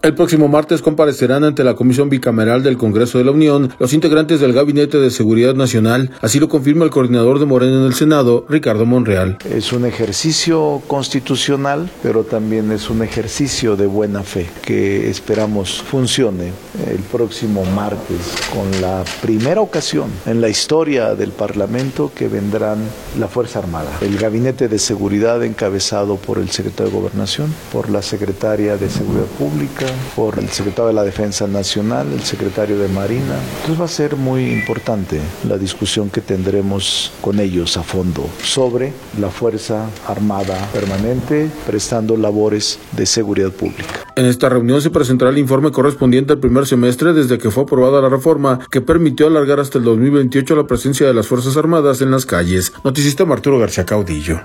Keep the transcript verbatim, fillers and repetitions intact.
El próximo martes comparecerán ante la Comisión Bicameral del Congreso de la Unión los integrantes del Gabinete de Seguridad Nacional, así lo confirma el coordinador de Morena en el Senado, Ricardo Monreal. Es un ejercicio constitucional, pero también es un ejercicio de buena fe que esperamos funcione el próximo martes con la primera ocasión en la historia del Parlamento que vendrán la Fuerza Armada, el Gabinete de Seguridad encabezado por el secretario de Gobernación, por la secretaria de Seguridad Pública, por el secretario de la Defensa Nacional, el secretario de Marina. Entonces va a ser muy importante la discusión que tendremos con ellos a fondo sobre la Fuerza Armada Permanente prestando labores de seguridad pública. En esta reunión se presentará el informe correspondiente al primer semestre desde que fue aprobada la reforma que permitió alargar hasta el dos mil veintiocho la presencia de las Fuerzas Armadas en las calles. Noticista Arturo García Caudillo.